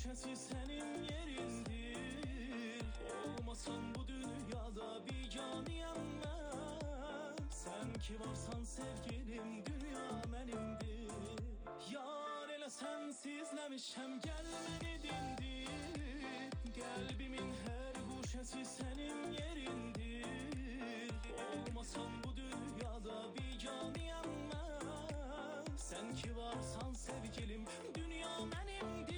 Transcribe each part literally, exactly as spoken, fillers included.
guşesi senin yerindir. Olmasan bu dünyada biganiyem ben. Sen ki varsan sevgilim dünya benimdir. Yar elə sensizləmişəm gəlməni dindir. Kalbimin her guşesi senin yerindir. Olmasan bu dünyada biganiyem ben. Sen ki varsan sevgilim dünya benimdir.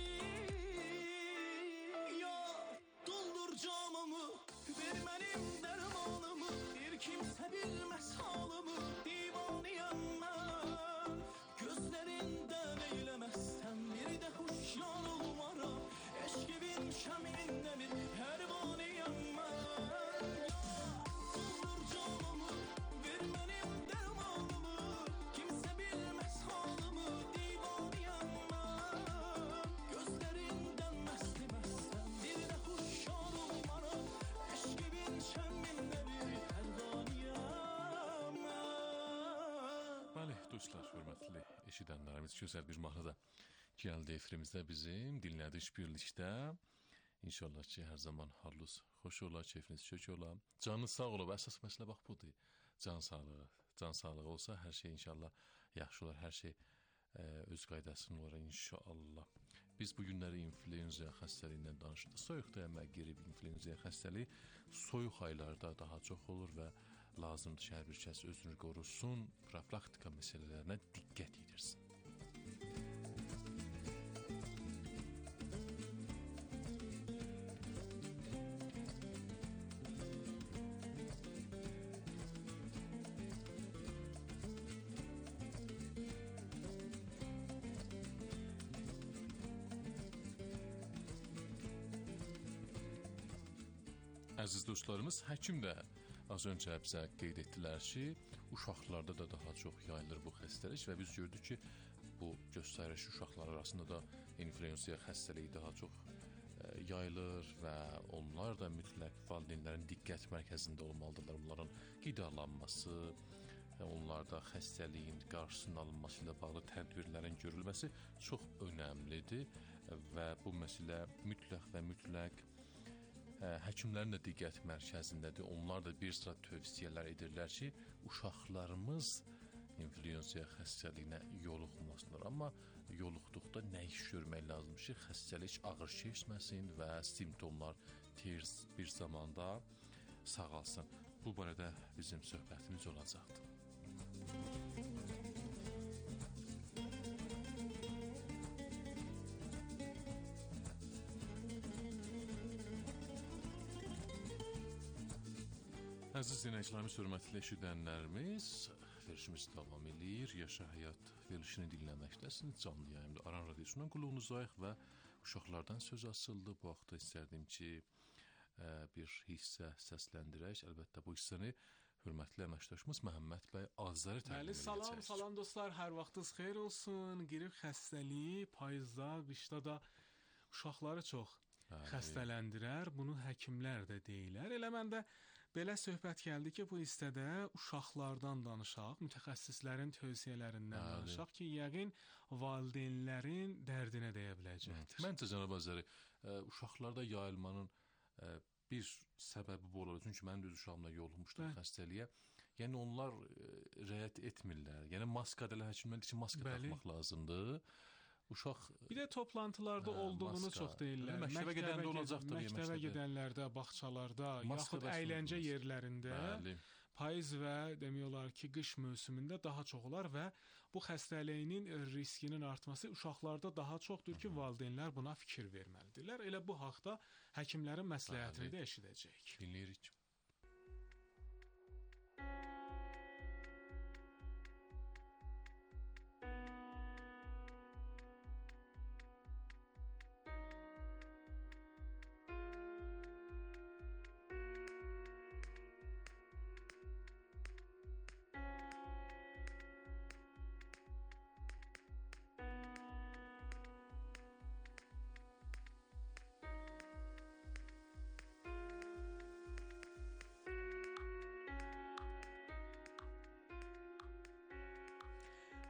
Ya doldur camımı, ver benim dermanımı. Bir kimse bilmez halımı, divaniyem ben. Gözlerinden eylemezsem bir de hoş yanılmaram. Eşkivin şeminde mi pervaniyem ben. Ya doldur camımı, ver benim dermanımı. Kimse bilmez halımı, divaniyem ben. Gözlerinden meslemezsem bir de hoş yanılmaram. Eşkivin şeminde bir pervaniyem ben. Bəli, dostlar, hörmətli eşidənlərimiz, gözəl bir mahnı da gəldi efirimizdə bizim, dinlədik birlikdə. İnşallah ki, hər zaman halınız xoş ola, keyfiniz kök ola. Canınız sağ ola, əsas məsələ bax budur. Can sağlığı, can sağlığı olsa hər şey inşallah yaxşı olar, hər şey e, öz qaydasını olar inşallah. Biz bu günləri influenza xəstəliyindən danışdıq. Soyuq dəyənmə, qrip, influenza xəstəliyi soyuq aylarda daha çox olur və lazımdır ki, hər bir kəs özünü qorusun, profilaktika məsələlərinə diqqət edirsin. Əziz dostlarımız, həkim də az öncə bizə qeyd etdilər ki, uşaqlarda da daha çox yayılır bu xəstəlik və biz gördük ki, bu göstəriş uşaqlar arasında da influenza xəstəliyi daha çox e, yayılır və onlar da mütləq valideynlərin diqqət mərkəzində olmalıdırlar. Onların qidalanması, onlarda xəstəliyin qarşısının alınması ilə bağlı tədbirlərin görülməsi çox önəmlidir və bu məsələ mütləq və mütləq həkimlərin də diqqət mərkəzindədir. Onlar da bir sıra tövsiyələr edirlər ki, uşaqlarımız influenza xəstəliyinə yoluxmasınlar. Amma yoluxduqda nə iş görmək lazımdır ki, xəstəlik ağır keçməsin və simptomlar tez bir zamanda sağalsın. Bu barədə bizim söhbətimiz olacaqdır. Əziz dinləyicilərimiz, hörmətli eşidənlərimiz, verilişimiz davam edir. Yaşa Həyat verilişini dinləməkdəsiniz. Canlı yayımda Aran Radiosundan qulluğunuzdayıq və uşaqlardan söz açıldı. Bu haqda istərdim ki, bir hissə səsləndirək. Əlbəttə bu hissəni hörmətli əməkdaşımız Məhəmməd bəy Azəri təqdim edəcək. Salam, salam dostlar, hər vaxtınız xeyir olsun. Qrip xəstəliyi payızda, qışda da uşaqları çox xəstələndirər, bunu həkimlər də deyirlər. Elə məndə belə söhbət gəldi ki, bu hissədə uşaqlardan danışaq, mütəxəssislərin tövsiyələrindən Bəli. danışaq ki, yəqin valideynlərin dərdinə dəyə biləcəkdir. Məncə cənab Azəri, uşaqlarda yayılmanın bir səbəbi bu olur. Çünki mən də öz uşağımla yoluxmuşdum xəstəliyə. Yəni onlar rəayət etmirlər. Yəni maska da həkimlər üçün maska Bəli. taxmaq lazımdır. Uşaq bir də toplantılarda hə, olduğunu maska. çox deyirlər. Məktəbə gedəndə olacaqdır. Məktəbə məktəbə gedənlərdə, bağçalarda, maska yaxud əyləncə yerlərində Bəli. payız və demək olar ki, qış mövsümündə daha çox olar və bu xəstəliyinin riskinin artması uşaqlarda daha çoxdur ki, valideynlər buna fikir verməlidirlər. Elə bu haqda həkimlərin məsləhətini də eşidəcəyik. Dinləyirik.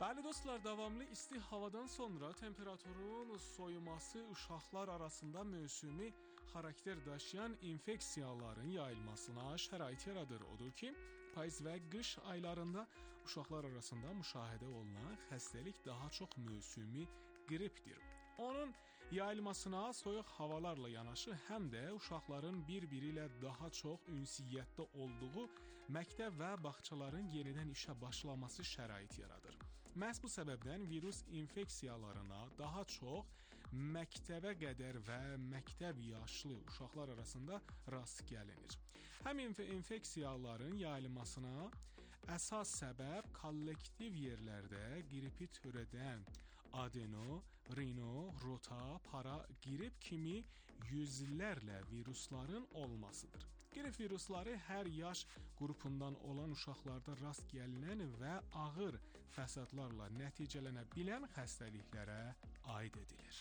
Bəli dostlar, davamlı isti havadan sonra temperaturun soyuması uşaqlar arasında mövsümi xarakter daşıyan infeksiyaların yayılmasına şərait yaradır. Odur ki, payız və qış aylarında uşaqlar arasında müşahidə olunan xəstəlik daha çox mövsümi qripdir. Onun yayılmasına soyuq havalarla yanaşı həm də uşaqların bir-biri ilə daha çox ünsiyyətdə olduğu məktəb və bağçaların yenidən işə başlaması şərait yaradır. Məhz bu səbəbdən virus infeksiyalarına daha çox məktəbə qədər və məktəb yaşlı uşaqlar arasında rast gəlinir. Həm inf infeksiyaların yayılmasına əsas səbəb kollektiv yerlərdə qripi törədən adeno, rino, rota, para, qrip kimi yüzlərlə virusların olmasıdır. Qrip virusları hər yaş qrupundan olan uşaqlarda rast gəlinən və ağır fəsadlarla nəticələnə bilən xəstəliklərə aid edilir.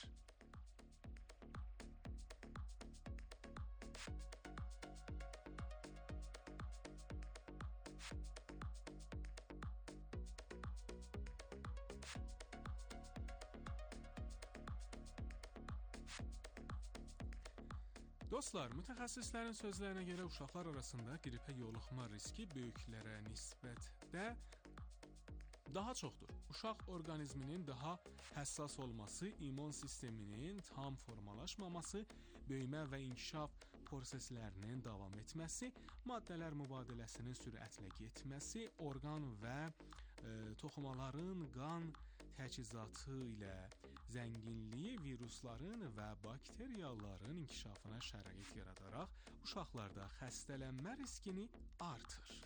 Dostlar, mütəxəssislərin sözlərinə görə uşaqlar arasında qripə yoluxma riski böyüklərə nisbətdə daha çoxdur. Uşaq orqanizminin daha həssas olması, immun sisteminin tam formalaşmaması, böyümə və inkişaf proseslərinin davam etməsi, maddələr mübadiləsinin sürətlə getməsi, orqan və e, toxumaların qan təchizatı ilə zənginliyi virusların və bakteriyaların inkişafına şərait yaradaraq uşaqlarda xəstələnmə riskini artır.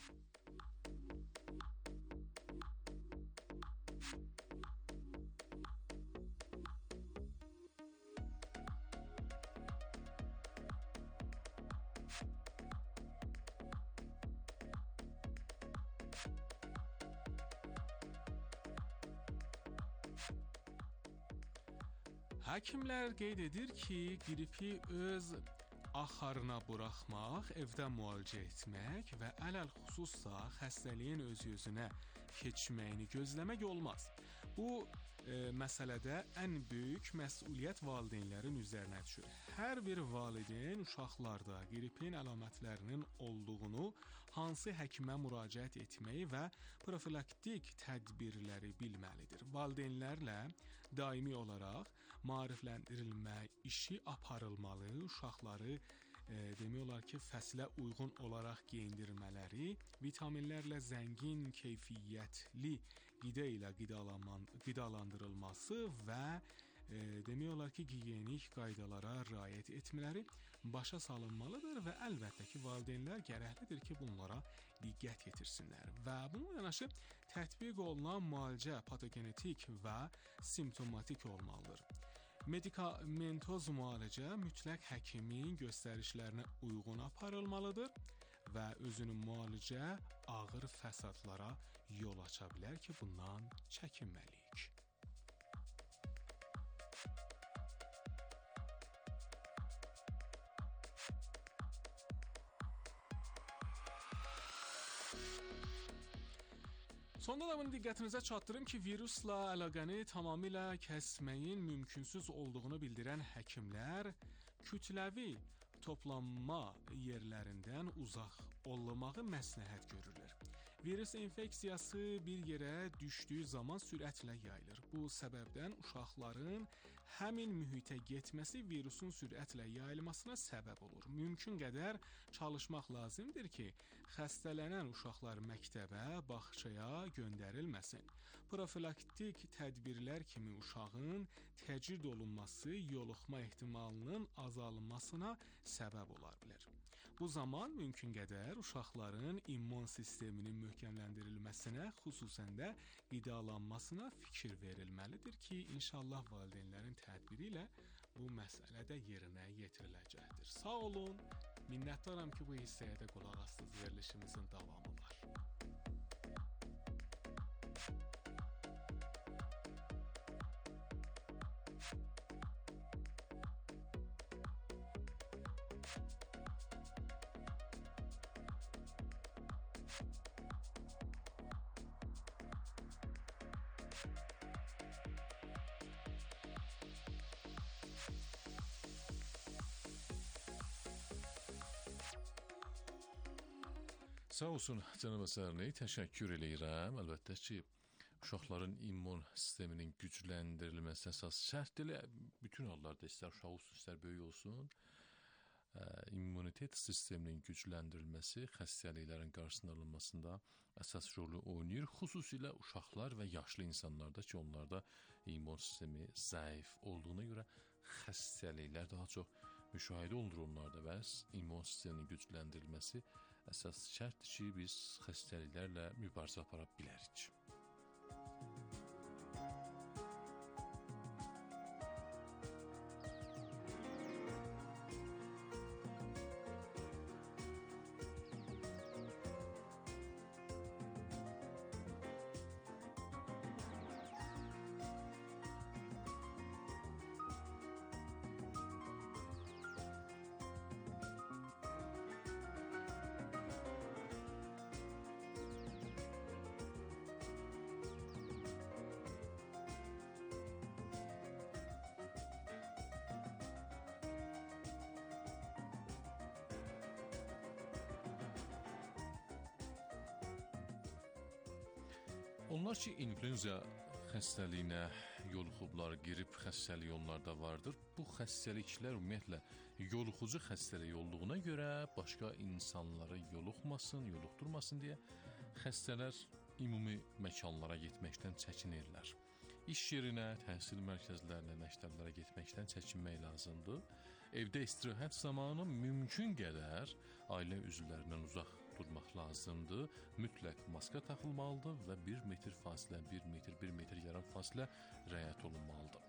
Həkimlər qeyd edir ki, qripi öz axarına buraxmaq, evdə müalicə etmək və ələl-xüsusda xəstəliyin öz-özünə keçməyini gözləmək olmaz. Bu e, məsələdə ən böyük məsuliyyət valideynlərin üzərinə düşür. Hər bir valideyn uşaqlarda qripin əlamətlərinin olduğunu, hansı həkimə müraciət etməyi və profilaktik tədbirləri bilməlidir. Valideynlərlə daimi olaraq maarifləndirilmə işi aparılmalı, uşaqları e, demək olar ki, fəslə uyğun olaraq geyindirmələri, vitaminlərlə zəngin, keyfiyyətli qida ilə qidalandırılması və e, demək olar ki, gigiyenik qaydalara riayət etmələri başa salınmalıdır və əlbəttə ki, valideynlər gərəklidir ki, bunlara diqqət yetirsinlər və bununla yanaşı tətbiq olunan müalicə patogenetik və simptomatik olmalıdır. Medikamentoz müalicə mütləq həkimin göstərişlərinə uyğun aparılmalıdır və özünün müalicə ağır fəsadlara yol aça bilər ki, bundan çəkinməliyik. Sonda da bunu diqqətinizə çatdırım ki, virusla əlaqəni tamamilə kəsməyin mümkünsüz olduğunu bildirən həkimlər kütləvi toplanma yerlərindən uzaq olmağı məsləhət görürlər. Virus infeksiyası bir yerə düşdüyü zaman sürətlə yayılır. Bu səbəbdən uşaqların həmin mühitə getməsi virusun sürətlə yayılmasına səbəb olur. Mümkün qədər çalışmaq lazımdır ki, xəstələnən uşaqlar məktəbə, bağçaya göndərilməsin. Profilaktik tədbirlər kimi uşağın təcrid olunması yoluxma ehtimalının azalmasına səbəb ola bilər. Bu zaman mümkün qədər uşaqların immun sisteminin möhkəmləndirilməsinə, xüsusən də qidalanmasına fikir verilməlidir ki, inşallah valideynlərin tədbiri ilə bu məsələ də yerinə yetiriləcəkdir. Sağ olun, minnətdaram ki, bu hissəyə də qulaq astınız, verilişimizin davamı var. Sağ olsun cənab Əsərli, təşəkkür eləyirəm. Əlbəttə ki, uşaqların immun sisteminin gücləndirilməsi əsas şərtdir. Bütün hallarda istər uşaq olsun, istər böyük olsun, immunitet sisteminin gücləndirilməsi xəstəliklərin qarşısının alınmasında əsas rolu oynayır. Xüsusilə uşaqlar və yaşlı insanlarda ki, onlarda immun sistemi zəif olduğuna görə xəstəliklər daha çox müşahidə olunur onlarda və immun sisteminin gücləndirilməsi əsas şərtdir ki, biz xəstəliklərlə mübarizə apara bilərik. Onlar ki, influenza xəstəliyinə yoluxublar, qrip xəstəliyi onlarda vardır. Bu xəstəliklər ümumiyyətlə yoluxucu xəstəlik olduğuna görə başqa insanları yoluxmasın, yoluxdurmasın deyə xəstələr ümumi məkanlara getməkdən çəkinirlər. İş yerinə, təhsil mərkəzlərinə, məktəblərə getməkdən çəkinmək lazımdır. Evdə istirahət zamanı mümkün qədər ailə üzvlərindən uzaq durmaq lazımdır. Mütləq maska taxılmalıdır və bir metr fasilə, bir metr, bir metr yarım fasilə rəayət olunmalıdır.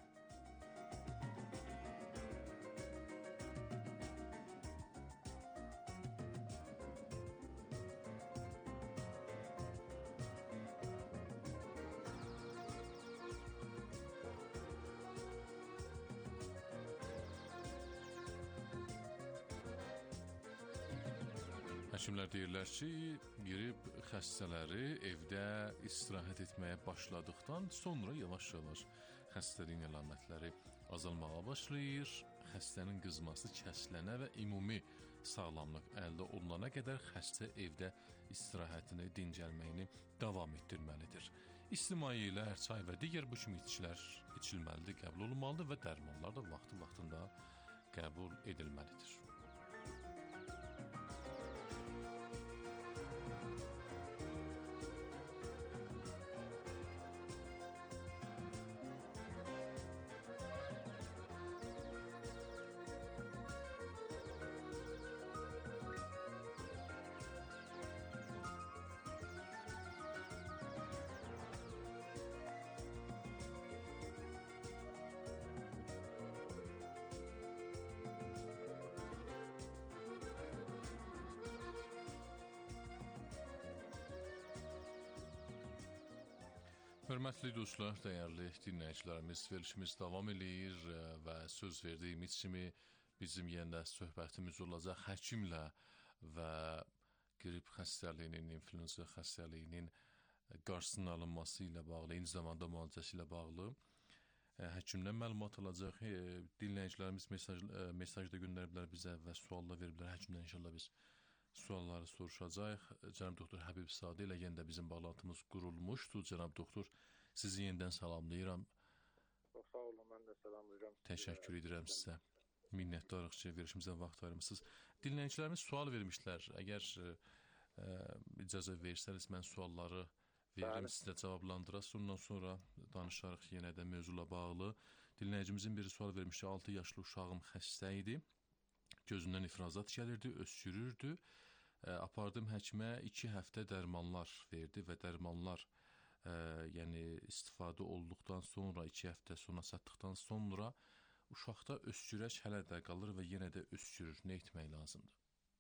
Həkimlər deyirlər ki, qrip xəstələri evdə istirahət etməyə başladıqdan sonra yavaş-yavaş xəstəliyin əlamətləri azalmağa başlayır, xəstənin qızması kəsilənə və ümumi sağlamlıq əldə olunana qədər xəstə evdə istirahətini, dincəlməyini davam etdirməlidir. İsti mayelər, çay və digər bu kimi içkilər içilməlidir, qəbul olunmalıdır və dərmanlar da vaxtı-vaxtında qəbul edilməlidir. Hörmətli dostlar, dəyərli dinləyicilərimiz, verilişimiz davam edir və söz verdiyimiz kimi bizim yenə söhbətimiz olacaq həkimlə və qrip xəstəliyinin, influenza xəstəliyinin qarşısının alınması ilə bağlı, eyni zamanda müalicəsi ilə bağlı həkimdən məlumat alacaq. Dinləyicilərimiz mesaj, mesaj da göndəriblər bizə və suallar veriblər. Həkimdən inşallah biz sualları soruşacaq. Cənab doktor Həbib Sadə ilə yenə də bizim bağlantımız qurulmuşdur. Cənab doktor, sizi yenidən salamlayıram. Çox sağ olun, mən də salamlayıram. Təşəkkür edirəm sizə. Minnətdarıq ki, verişimizə vaxt ayırmışsınız. Dinləyicilərimiz sual vermişlər. Əgər ə, icazə versəniz, mən sualları verim, sizə cavablandırasınız. Ondan sonra danışarıq yenə də mövzula bağlı. Dinləyicimizin biri sual vermişdi. altı yaşlı uşağım xəstə idi. Gözündən ifrazat gəlirdi, öskürürdü. E, apardım həkimə, iki həftə dərmanlar verdi və dərmanlar e, yəni istifadə olduqdan sonra, iki həftə sonra satdıqdan sonra uşaqda öskürək hələ də qalır və yenə də öskürür. Nə etmək lazımdır?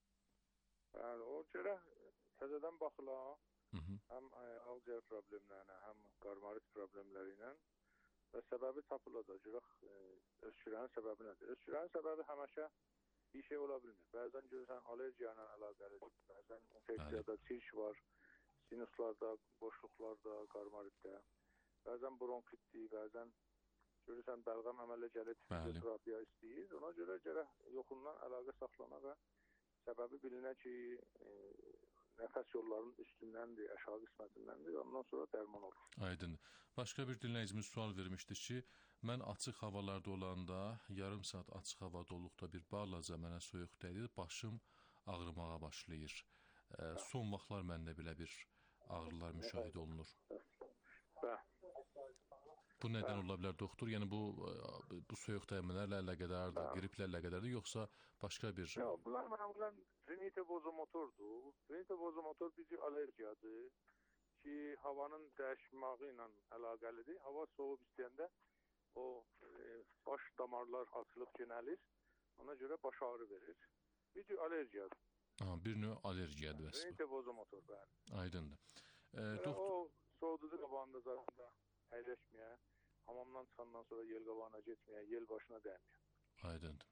Yəni, o görə təzədən baxılan, Hı -hı. həm ağciyər problemlərinə, həm qarmarit problemləri ilə və səbəbi tapılacaq. Öskürənin səbəbi nədir? Öskürənin səbəbi həmişə bir şey ola bilmir. Bəzən görürsən allergiya ilə əlaqəlidir, bəzən infeksiyada çirk var, sinuslarda, boşluqlarda, qarmaritdə, bəzən bronkitdir, bəzən görürsən bəlğəm əmələ gəlib fizioterapiya istəyir. Ona görə gərək yoxundan əlaqə saxlana və səbəbi bilinə ki, e, nəfəs yollarının üstündəndir, aşağı qismətindəndir. Ondan sonra dərman olur. Aydın. Başqa bir dinləyicimiz sual vermişdi ki, mən açıq havalarda olanda, yarım saat açıq havada olduqda bir balaca mənə soyuq dəyir, başım ağrımağa başlayır. E, son vaxtlar məndə belə bir ağrılar müşahidə olunur. Və Bu nədən ola bilər doktor? Yəni bu bu soyuq dəymələrlə əlaqədardır, qriplə əlaqədardır, yoxsa başqa bir? Yox, bunlar məlumatlar rinite bozomotordur. Rinite bozomotor bir allergiyadır ki, havanın dəyişməyi ilə əlaqəlidir. Hava soğuk istəyəndə o e, baş damarlar açılıb genəlir. Ona görə baş ağrı verir. Bir allergiyadır. Aha, bir növ allergiyadır vəsbə. Rinite bozomotor, bəli. Aydındır. E, doktor... O soğuducu qabağında zarında əyləşməyə, hamamdan çıxandan sonra yel qabağına getməyə, yel başına dəyməyə. Aydındır.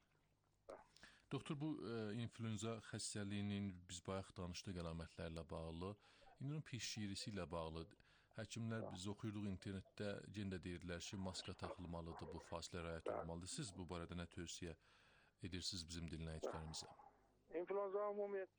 Doktor, bu e, influenza xəstəliyinin biz bayaq danışdıq əlamətlərlə bağlı, indi onun pişirisi ilə bağlı həkimlər biz oxuyurduq internetdə, yenə də deyirlər ki, maska taxılmalıdır, bu fasilə riayət olmalıdır. Siz bu barədə nə tövsiyə edirsiniz bizim dinləyicilərimizə? İnfluenza ümumiyyət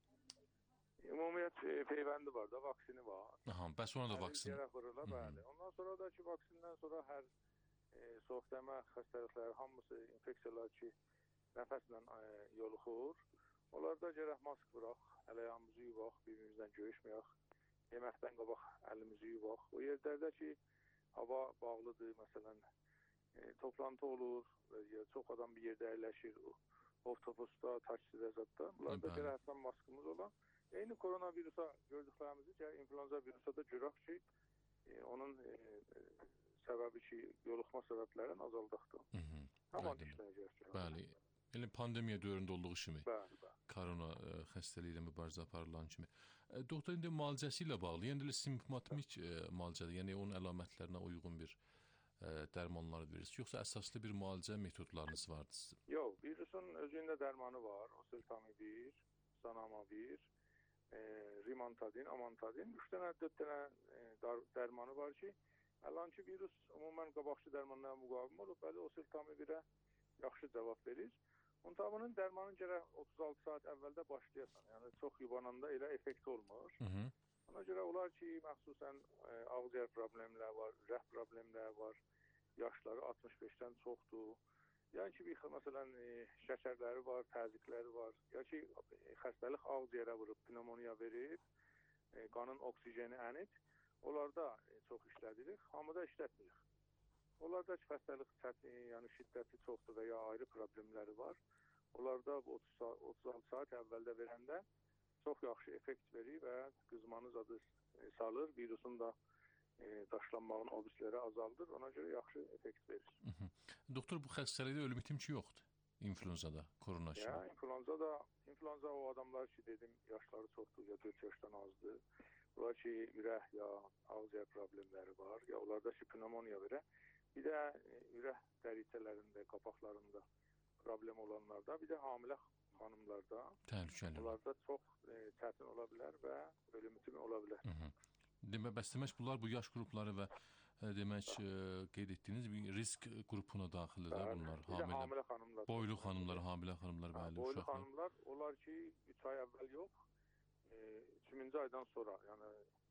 Ümumiyyət e, peyvəndi var da, vaksini var. Aha, bəs ona da vaksin. Vururlar, bəli. Ondan sonra da ki, vaksindən sonra hər e, soğuk dəmə xəstəlikləri, hamısı infeksiyalar ki, nəfəslə e, yoluxur. Onlarda gərək mask vuraq, əl-ayağımızı yuvaq, bir-birimizdən görüşməyək, yeməkdən qabaq əlimizi yuvaq. O yerlərdə ki, hava bağlıdır, məsələn, e, toplantı olur, ya, çox adam bir yerdə əyləşir, avtobusda, taksidə zadda. Bunlarda gərək həsən maskımız olan. Eyni koronavirusa gördüklərimizi ki, influenza virusa da görək ki, e, onun e, e, səbəbi ki, yoluxma səbəblərini azaldaqdır. Tamam işləyəcək. Bəli. Elə pandemiya dövründə olduğu kimi. Bəli, bəli. Korona e, xəstəliyi ilə mübarizə aparılan kimi. E, doktor, indi müalicəsi ilə bağlı, yəni elə simptomatik e, müalicədir, yəni onun əlamətlərinə uyğun bir e, dərmanlar verirsiniz, yoxsa əsaslı bir müalicə metodlarınız vardır sizin? Yox, virusun özündə dərmanı var, oseltamivir, zanamavir, E, rimantadin, amantadin, üç dənə, dörd dənə e, dar, dərmanı var ki, əlan ki, virus ümumən qabaqçı dərmanlara müqavim olub, bəli, oseltamivirə yaxşı cavab verir. Untabının dərmanın gərək otuz altı saat əvvəldə başlayasan, yəni çox yubananda elə effekt olmur. Hı -hı. Ona görə olar ki, məxsusən e, ağziyar problemləri var, ürək problemləri var, yaşları altmış beşdən çoxdur. Yəni ki, bir, məsələn, e, şəkərləri var, təzyiqləri var. Ya ki, e, xəstəlik ağciyərə vurub, pnevmoniya verib, e, qanın oksijeni ənib, onlarda e, çox işlədirik, hamıda işlətmirik. Onlarda ki, xəstəlik çətin, yəni şiddəti çoxdur və ya ayrı problemləri var. Onlarda otuz altı saat əvvəldə verəndə çox yaxşı effekt verir və qızmanız adı e, salır, virusun da e, daşlanmağın obisləri azaldır, ona görə yaxşı effekt verir. Hı -hı. Doktor, bu xəstəlikdə ölüm itim ki, yoxdur influenzada, korona kimi. Ya, influenza da, influenza o adamlar ki, dedim, yaşları çoxdur, ya dörd yaşdan azdır. Onlar ki, ürək ya ağziyar problemləri var, ya onlarda ki, pnevmoniya verə. Bir də e, ürək dəritələrində, qapaqlarında problem olanlarda, bir də hamilə xanımlarda, təhlükəli. Onlarda çox e, çətin ola bilər və ölüm itimi ola bilər. Hı -hı. Demə, bəs demək bunlar bu yaş qrupları və e, demək e, qeyd etdiyiniz bir risk qrupuna daxildir də bunlar. Hamilə, hamilə xanımlar. Boylu xanımlar, hamilə xanımlar, bəli, boylu uşaqlar. Boylu xanımlar, onlar ki, üç ay əvvəl yox, e, üçüncü aydan sonra, yəni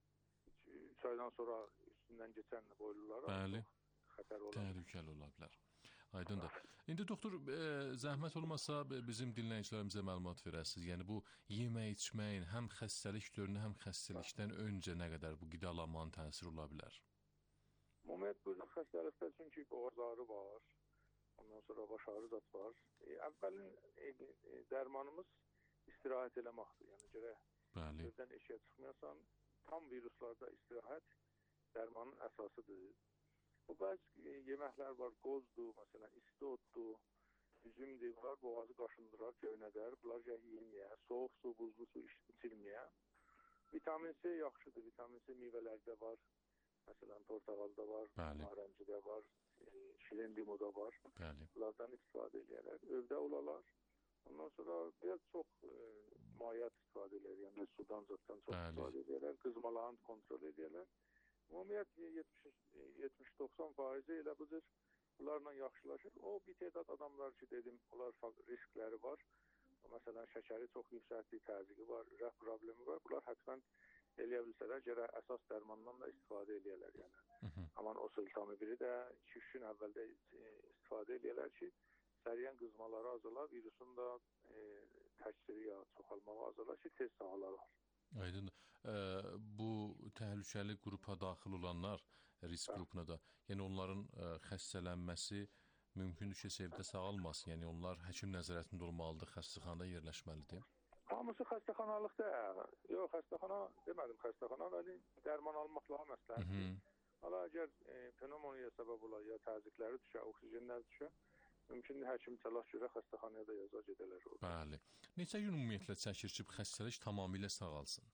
üç aydan sonra üstündən keçən boylulara bəli, xətər ola bilər. Təhlükəli ola bilər. Aydındır. İndi doktor, e, zəhmət olmasa bizim dinləyicilərimizə məlumat verəsiniz. Yəni bu yemək içməyin həm xəstəlik dövründə, həm xəstəlikdən öncə nə qədər bu qidalanmanın təsiri ola bilər? Ümumiyyət bu xəstəlikdə çünki boğaz ağrı var, ondan sonra baş ağrı zat var. E, əvvəlin e, e, dərmanımız istirahət eləməkdir. Yəni gərək evdən eşiyə çıxmayasan, tam viruslarda istirahət dərmanın əsasıdır. Bu bəzi e, yeməklər var, qozdur, məsələn, istotdur, üzümdür, bunlar boğazı qaşındırar, göynədər, bunlar yeməyər, soğuk su, buzlu su içilməyər. Vitamin C yaxşıdır, vitamin C meyvələrdə var, məsələn, portağalda var, narəncidə var, e, şirin limoda var, bəli. Bunlardan istifadə edərlər, övdə olalar. Ondan sonra biraz çox e, mayyat istifadə edərlər, yəni sudan, zatdan çox bəli. istifadə edərlər, qızmalarını kontrol edərlər. Ümumiyyət yetmiş doxsan faizi elə budur, bunlarla yaxşılaşır. O bir tədad adamlar ki, dedim, onlar riskləri var. məsələn şəkəri çox yüksəkdir, təzyiqi var, ürək problemi var. Bunlar həttən eləyə bilsələr, gərək əsas dərmandan da istifadə eləyərlər. Yəni, aman o sultamı biri də iki üç gün əvvəldə istifadə eləyərlər ki, səriyən qızmaları azalar, virusun da e, təkciri ya çoxalmağı azalar ki, tez sağalar. Aydın. E, bu təhlükəli qrupa daxil olanlar, risk hə. Qrupuna da, yəni onların e, xəstələnməsi mümkündür ki, evdə sağalmasın. Yəni onlar həkim nəzarətində olmalıdır, xəstəxanada yerləşməlidir. Hamısı xəstəxanalıqda. Yox, xəstəxana demədim xəstəxana, vəli dərman almaq daha məsləhətdir. Hala əgər e, pnevmoniya səbəb olar, ya təzyiqləri düşə, oksigenlər düşə, mümkündür həkim təlaş görə xəstəxanaya da yazar gedələr orada. Bəli. Neçə gün ümumiyyətlə çəkir ki, xəstəlik tamamilə sağalsın?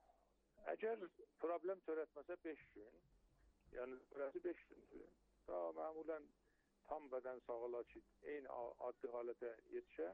Əgər problem törətməsə beş gün, yəni sürəsi beş gündür. Daha məmulən tam bədən sağalar ki, eyni adli halətə yetişə,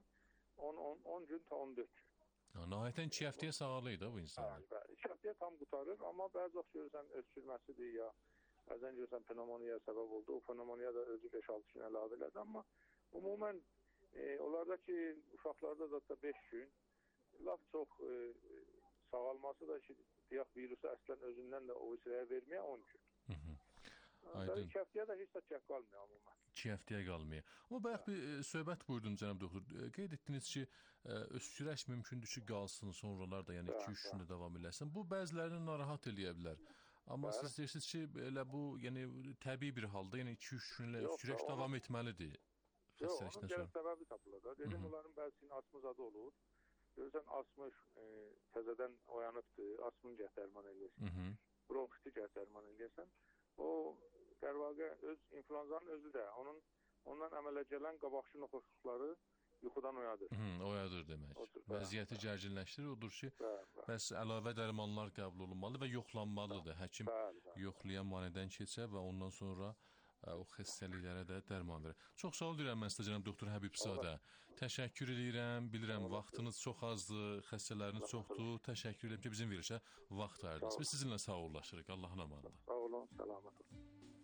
on gün ta on dörd gün. Nəhayətən iki həftəyə sağalır da bu insanlar. Bəli, bəli. iki həftəyə tam qutarır, amma bəzi vaxt görürsən öskürməsidir ya, bəzən görürsən pnevmoniya səbəb oldu. O pnevmoniya da özü beş altı gün əlavə elədi, amma ümumən e, onlarda ki, uşaqlarda da beş gün, laf çox e, sağalması da ki, deyək, virusu əslən özündən də o hissəyə verməyə on gün. Hı -hı. Aydın. iki həftəyə də heç də çək qalmıyor ümumən. iki həftəyə qalmıyor. Amma bayaq bir e, söhbət buyurdunuz cənab doktor. E, qeyd etdiniz ki, e, öskürək mümkündür ki, qalsın, sonralar da, yəni iki üç gündə davam eləsin. Bu bəzilərini narahat eləyə bilər. Amma bəli. Siz deyirsiniz ki, elə bu, yəni təbii bir halda, yəni iki üç günlə öskürək yox, davam onun... etməlidir. Yox, onun gəlib səbəbi tapılır da. Dedim, onların bəzisinin asmı zadı olur. Görürsən, asmış e, təzədən oyanıbdır, asmın gəh dərman eləyirsən. Bronxiti gəh dərman eləyirsən. O dərvaqə öz influenzanın özü də onun ondan əmələ gələn qabaqçı noxuşluqları yuxudan oyadır. Hı, oyadır demək. Odur, vəziyyəti gərginləşdirir. Odur ki, bəli, bəli. Bəs əlavə dərmanlar qəbul olunmalı və yoxlanmalıdır. Həkim bəli, bəli. yoxlayan müayinədən keçə və ondan sonra ə, o xəstəliklərə də dərman verir. Çox sağ ol deyirəm mən sizə cənab doktor Həbibzadə. Təşəkkür edirəm. Bilirəm Olur. vaxtınız çox azdır, xəstələriniz çoxdur. Təşəkkür edirəm ki, bizim verilişə vaxt ayırdınız. Biz sizinlə sağollaşırıq. Allahın amanında. Sağ olun, səlamət olun.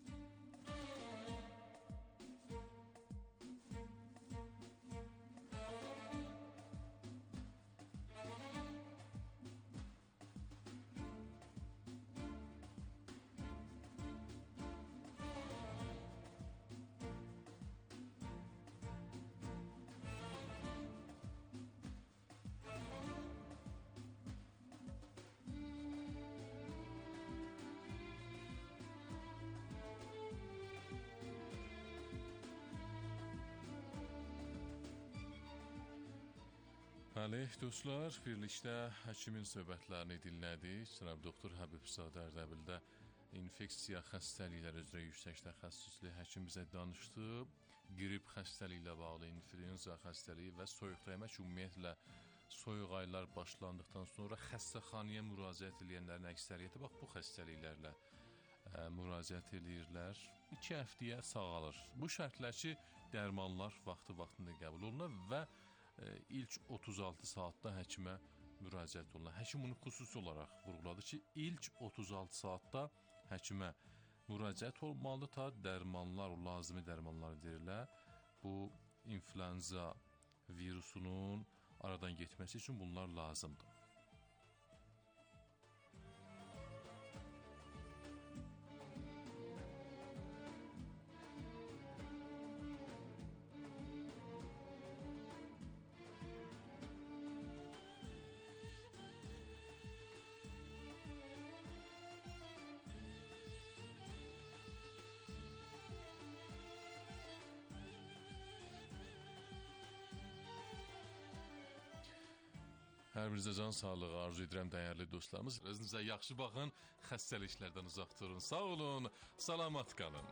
Bəli, dostlar, birlikdə həkimin söhbətlərini dinlədik. Cənab doktor Həbibzadə Ərdəbildə infeksiya xəstəlikləri üzrə yüksək təxəssüslü həkim bizə danışdı. Qrip xəstəliyi ilə bağlı, influenza xəstəliyi və soyuqdəymək ümumiyyətlə soyuq aylar başlandıqdan sonra xəstəxanaya müraciət edənlərin əksəriyyəti bax bu xəstəliklərlə ə, müraciət edirlər. iki həftəyə sağalır. Bu şərtlər ki, dərmanlar vaxtı-vaxtında qəbul olunur və ilk otuz altı saatda həkimə müraciət olunur. Həkim bunu xüsusi olaraq vurğuladı ki, ilk otuz altı saatda həkimə müraciət olmalıdır ta dərmanlar, o lazımi dərmanlar deyirlər. Bu influenza virusunun aradan getməsi üçün bunlar lazımdır. Hər birinizə can sağlığı arzu edirəm, dəyərli dostlarımız. Özünüzə yaxşı baxın, xəstəliklərdən uzaq durun. Sağ olun, salamat qalın.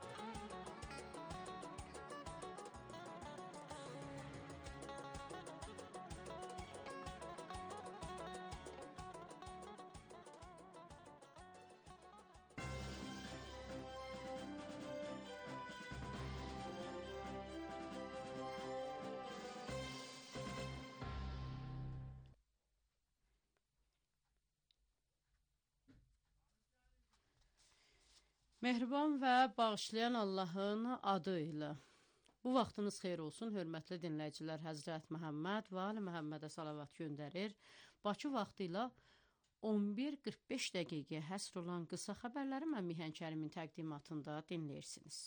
Mehriban və bağışlayan Allahın adı ilə. Bu vaxtınız xeyir olsun, hörmətli dinləyicilər. Həzrət Məhəmməd və Ali Məhəmmədə salavat göndərir. Bakı vaxtı ilə on bir qırx beş dəqiqəyə həsr olan qısa xəbərləri mən Mihrən Kərimin təqdimatında dinləyirsiniz.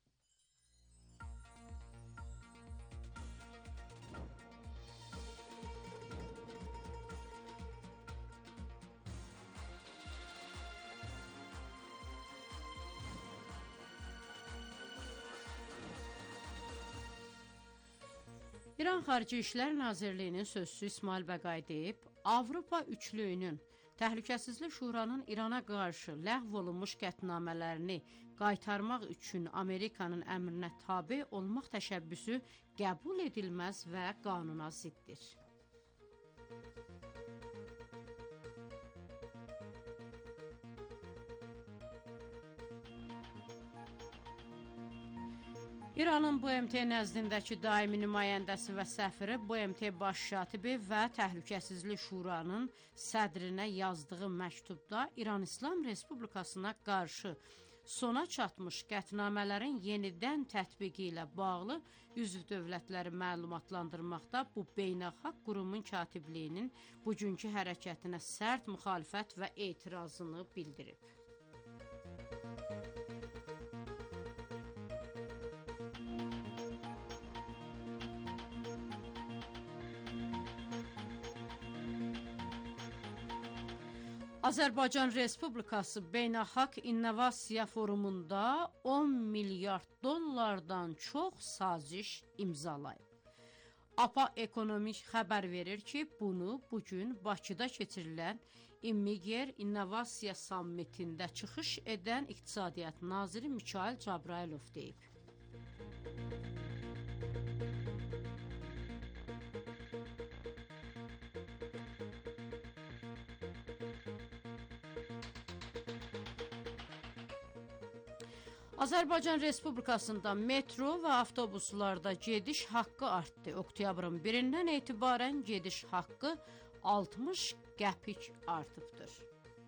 İran Xarici İşlər Nazirliyinin sözçüsü İsmail Bəqayi Avropa üçlüyünün Təhlükəsizlik Şuranın İrana qarşı ləğv olunmuş qətnamələrini qaytarmaq üçün Amerikanın əmrinə tabe olmaq təşəbbüsü qəbul edilməz və qanuna ziddir. İranın B M T nəzdindəki daimi nümayəndəsi və səfiri B M T baş katibi və Təhlükəsizlik Şuranın sədrinə yazdığı məktubda İran İslam Respublikasına qarşı sona çatmış qətnamələrin yenidən tətbiqi ilə bağlı üzv dövlətləri məlumatlandırmaqda bu beynəlxalq qurumun katibliyinin bugünkü hərəkətinə sərt müxalifət və etirazını bildirib. Azərbaycan Respublikası Beynəlxalq İnnovasiya Forumunda on milyard dollardan çox saziş imzalayıb. APA Ekonomik xəbər verir ki, bunu bugün Bakıda keçirilən İmmiger İnnovasiya Sammitində çıxış edən İqtisadiyyat Naziri Mikayıl Cabrailov deyib. Azərbaycan Respublikasında metro və avtobuslarda gediş haqqı artdı. Oktyabrın birindən etibarən gediş haqqı altmış qəpik artıbdır.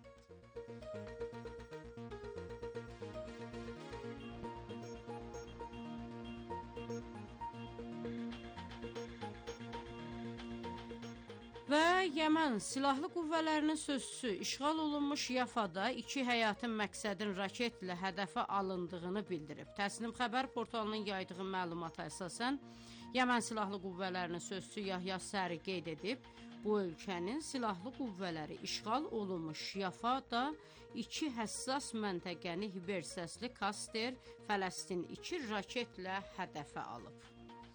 Və Yəmən Silahlı Qüvvələrinin sözçüsü işğal olunmuş Yafada iki həyatın məqsədin raketlə hədəfə alındığını bildirib. Təsnim xəbər portalının yaydığı məlumata əsasən, Yəmən Silahlı Qüvvələrinin sözçüsü Yahya Səri qeyd edib, bu ölkənin silahlı qüvvələri işğal olunmuş Yafada iki həssas məntəqəni hibersəsli Kaster Fələstin iki raketlə hədəfə alıb.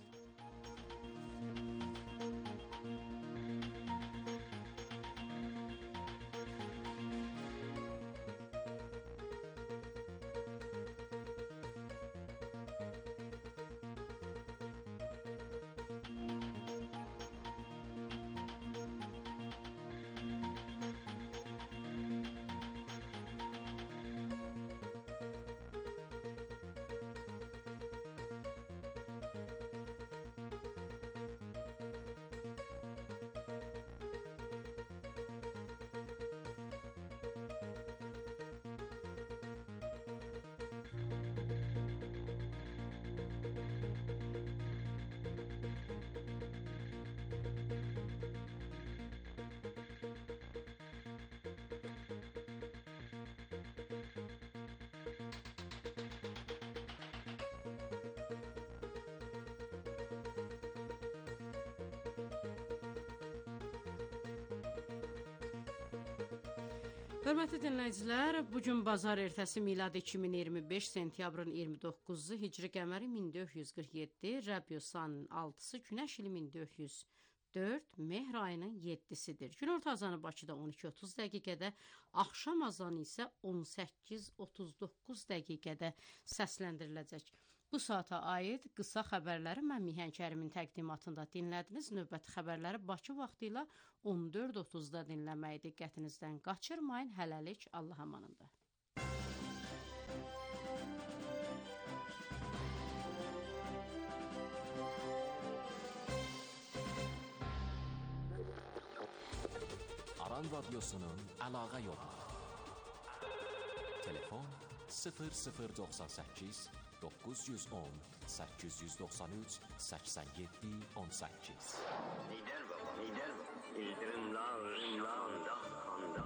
Hörmətli dinləyicilər, bugün bazar ertəsi milad iki min iyirmi beş, sentyabrın iyirmi doqquzu, hicri qəməri min dörd yüz qırx yeddi, Rəbiü Saninin altısı, Günəş ili min dörd yüz dörd, Mehr ayının yeddisidir. Günorta azanı Bakıda on iki otuz dəqiqədə, axşam azanı isə on səkkiz otuz doqquz dəqiqədə səsləndiriləcək. Bu saata aid qısa xəbərləri mən Mihrən Kərimin təqdimatında dinlədiniz. Növbəti xəbərləri Bakı vaxtı ilə on dörd otuzda dinləməyi diqqətinizdən qaçırmayın. Hələlik Allah amanında. Aran Radyosu'nun əlaqə yolu. Telefon sıfır sıfır doxsan səkkiz doqquz yüz on səkkiz yüz doxsan üç səksən yeddi on səkkiz. Lider baba, lider baba. İldırımlar, ırımlarında handa.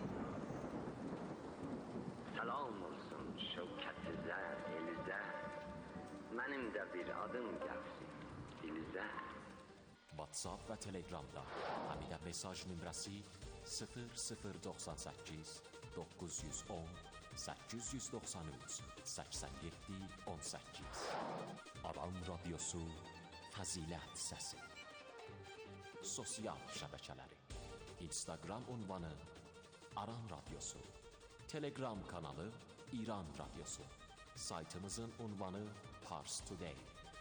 Salam olsun şevkətizə, elizə. Mənim də bir adım gəlsin dilizə. WhatsApp və Telegramda Həmidə mesaj nömrəsi sıfır sıfır doxsan səkkiz doqquz yüz on səkkiz yüz doxsan üç səksən yeddi on səkkiz. Aran radiosu Fəzilət səsi. Sosial şəbəkələri: Instagram ünvanı Aran radiosu, Telegram kanalı İran radiosu, saytımızın ünvanı Pars Today.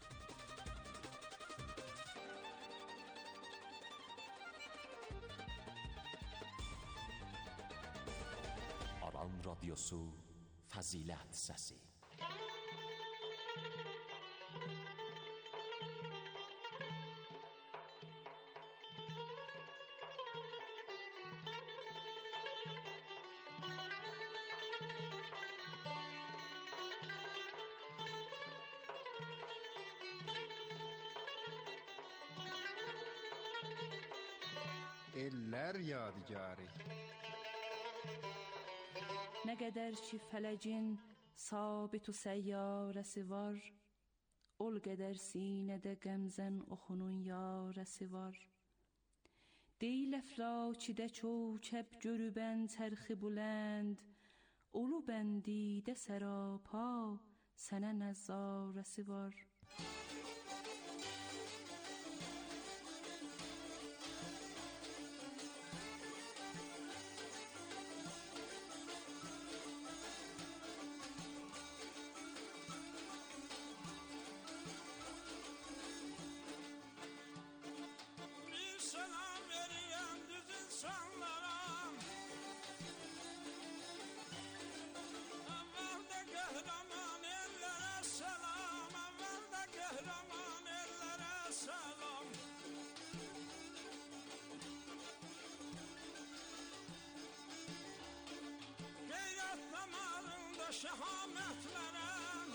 Aran radiosu Fəzilət səsi. Ellər yadigarı. Nə qədər ki fələcin sabit u səyyarəsi var, ol qədər sinədə qəmzən oxunun yarəsi var. Deyil əflakidə çövkəb görübən çərxi bülənd, olu bəndidə sərapa sənə nəzzarəsi var. Bir selam vereyim düz insanlara. Evvelde kahraman ellere selam. Evvelde kahraman ellere selam. Gayret damarında şehamet veren,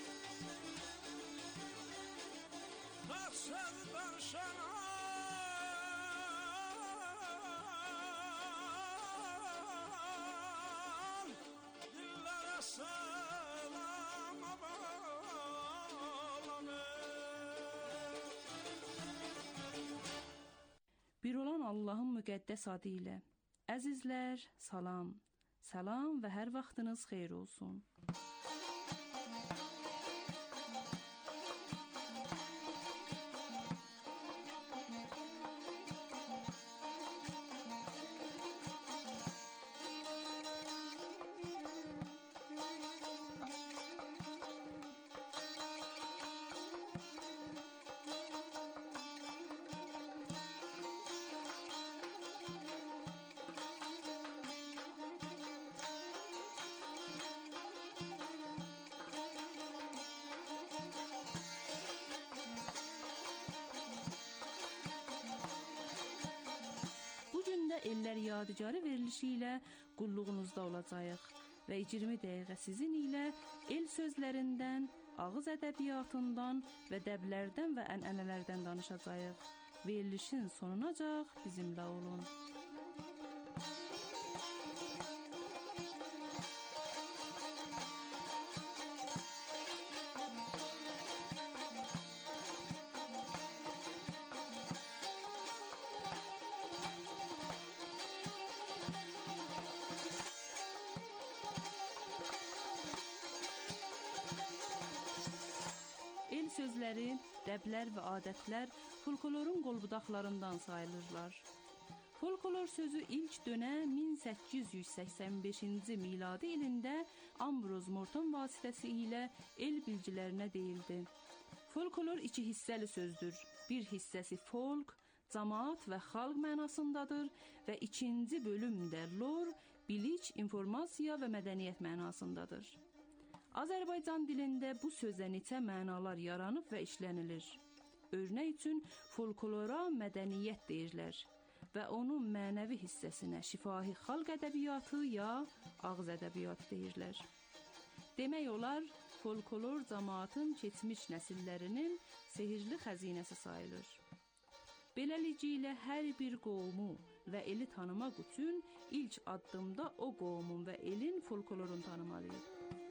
Aksızdan şenan dillere selam abalam. Bir olan Allahın müqəddəs adı ilə. Əzizlər, salam. Salam və hər vaxtınız xeyir olsun. Ellər yadigarı verilişi ilə qulluğunuzda olacağıq və iyirmi dəqiqə sizin ilə el sözlərindən, ağız ədəbiyyatından və dəblərdən və ənənələrdən danışacağıq. Verilişin sonunacaq bizimlə olun. El sözləri, dəblər və adətlər folklorun qolbudaqlarından sayılırlar. Folklor sözü ilk dönə min səkkiz yüz səksən beşinci miladi ilində Ambroz Morton vasitəsilə el bilgilərinə deyildi. Folklor iki hissəli sözdür. Bir hissəsi folk, cəmaət və xalq mənasındadır və ikinci bölümdə lor, bilik, informasiya və mədəniyyət mənasındadır. Azərbaycan dilində bu sözə neçə mənalar yaranıb və işlənilir. Örnək üçün folklora mədəniyyət deyirlər və onun mənəvi hissəsinə şifahi xalq ədəbiyyatı ya ağız ədəbiyyatı deyirlər. Demək olar, folklor cəmaatın keçmiş nəsillərinin sehirli xəzinəsi sayılır. Beləliklə hər bir qovmu və eli tanımaq üçün ilk addımda o qovmun və elin folklorunu tanımalıyıq.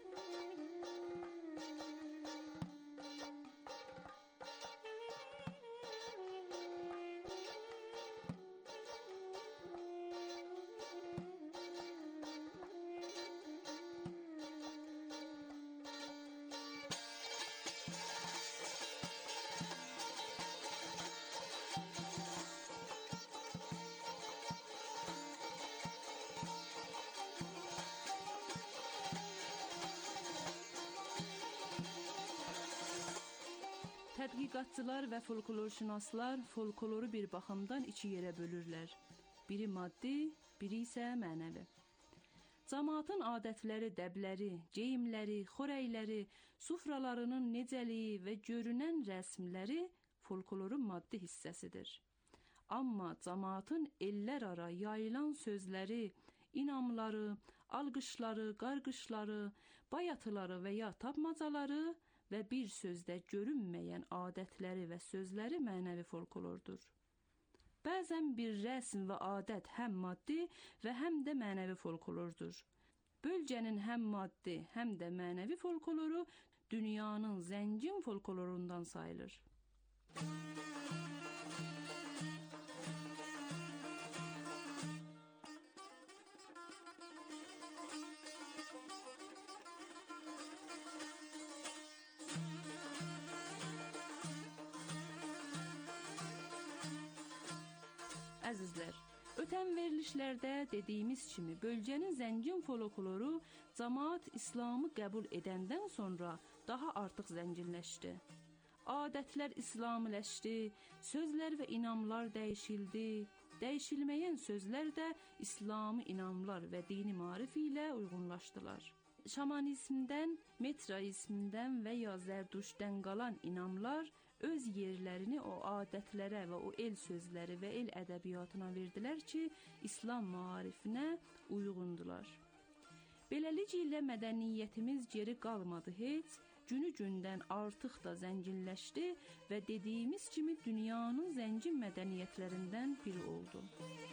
Tədqiqatçılar və folklorşünaslar folkloru bir baxımdan iki yerə bölürlər. Biri maddi, biri isə mənəvi. Cəmaatın adətləri, dəbləri, geyimləri, xörəkləri, sufralarının necəliyi və görünən rəsmləri folklorun maddi hissəsidir. Amma cəmaatın ellər ara yayılan sözləri, inamları, alqışları, qarqışları, bayatıları və ya tapmacaları və bir sözdə görünməyən adətləri və sözləri mənəvi folklordur. Bəzən bir rəsm və adət həm maddi və həm də mənəvi folklordur. Bölgənin həm maddi, həm də mənəvi folkloru dünyanın zəngin folklorundan sayılır. Əzizlər, ötən verilişlərdə dediyimiz kimi bölgənin zəngin folkloru cəmaat İslamı qəbul edəndən sonra daha artıq zənginləşdi. Adətlər İslamiləşdi, sözlər və inamlar dəyişildi, dəyişilməyən sözlər də İslami inamlar və dini maarif ilə uyğunlaşdılar. Şamanizmdən, metraizmdən və ya zərdüştdən qalan inamlar öz yerlərini o adətlərə və o el sözləri və el ədəbiyyatına verdilər ki, İslam maarifinə uyğundular. Beləliklə mədəniyyətimiz geri qalmadı heç, günü-gündən artıq da zənginləşdi və dediyimiz kimi dünyanın zəngin mədəniyyətlərindən biri oldu.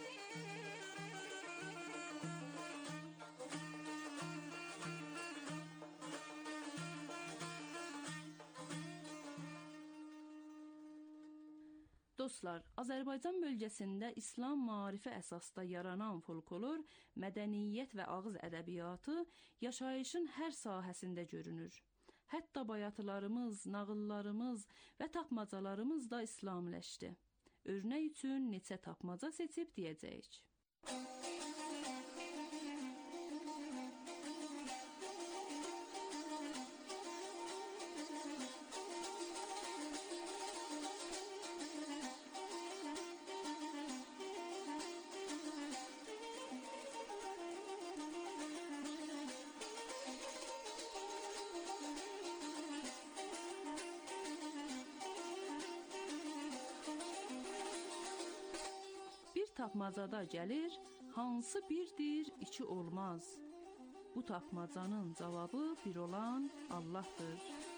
Dostlar, Azərbaycan bölgəsində İslam maarifi əsasda yaranan folklor, mədəniyyət və ağız ədəbiyyatı yaşayışın hər sahəsində görünür. Hətta bayatılarımız, nağıllarımız və tapmacalarımız da İslamiləşdi. Örnək üçün neçə tapmaca seçib deyəcəyik. Tapmacada gəlir, hansı birdir, iki olmaz. Bu tapmacanın cavabı bir olan Allahdır.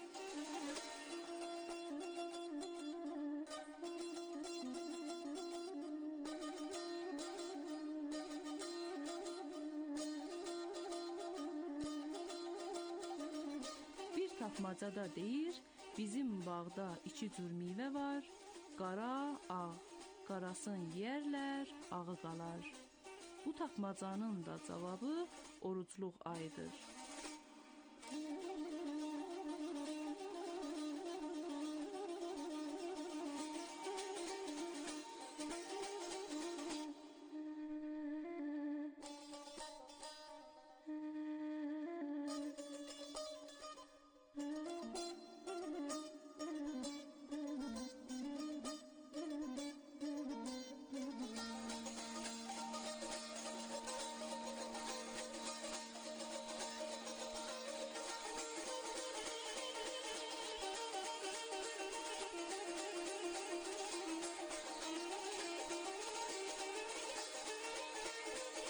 Bir tapmacada deyir, bizim bağda iki cür meyvə var, qara, ağ. Qarasın yeyərlər, ağı qalar. Bu tapmacanın da cavabı orucluq ayıdır.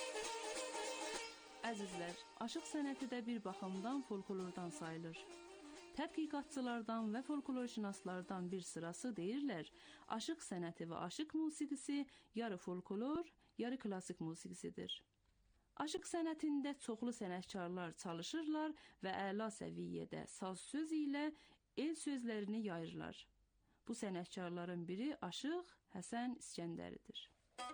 Əzizlər, aşıq sənəti də bir baxımdan folklordan sayılır. Tədqiqatçılardan və folklorşünaslardan bir sırası deyirlər, aşıq sənəti və aşıq musiqisi yarı folklor, yarı klassik musiqisidir. Aşıq sənətində çoxlu sənətkarlar çalışırlar və əla səviyyədə saz söz ilə el sözlərini yayırlar. Bu sənətkarların biri aşıq Həsən İskəndəridir.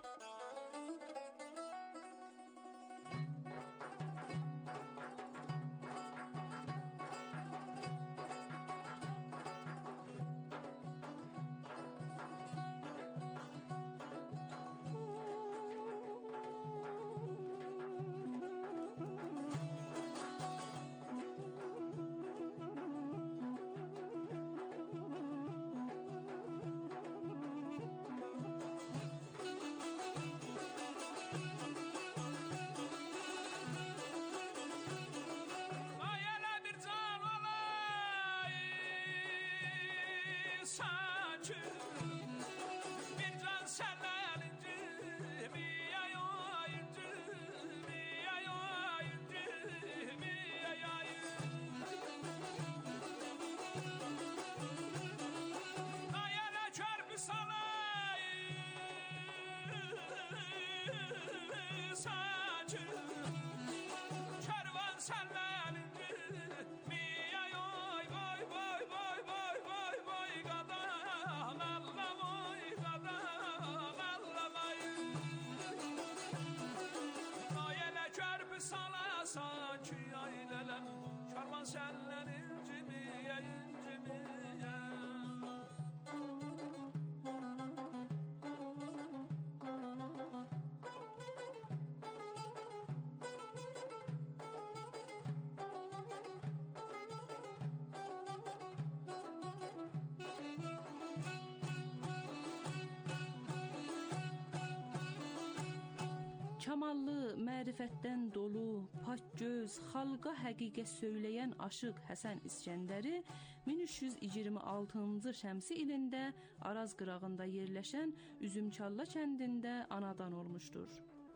Kamallı, mərifətdən dolu, pak göz, xalqa həqiqət söyləyən aşıq Həsən İskəndəri min üç yüz iyirmi altıncı şəmsi ilində Araz qırağında yerləşən Üzümçalla kəndində anadan olmuşdur.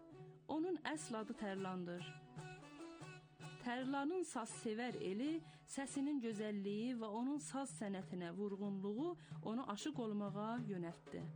Onun əsl adı Tərlandır. Tərlanın sazsevər eli, səsinin gözəlliyi və onun saz sənətinə vurğunluğu onu aşıq olmağa yönəltdi.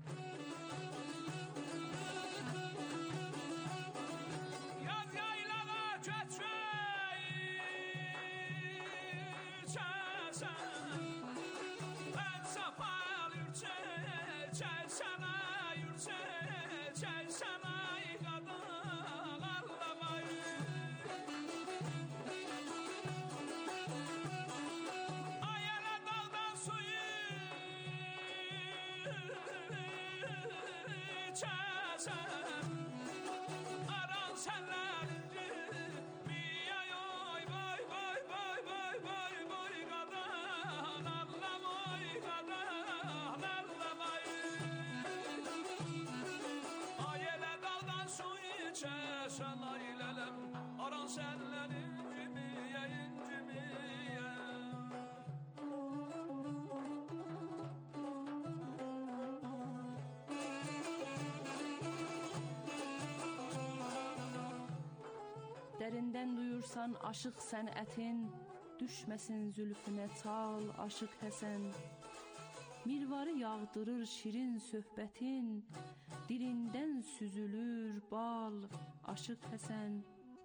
Dərindən duyursan aşıq sənətin, düşməsin zülfünə çal aşıq Həsən. Mirvarı yağdırır şirin söhbətin, dilindən süzülür bal aşıq Həsən.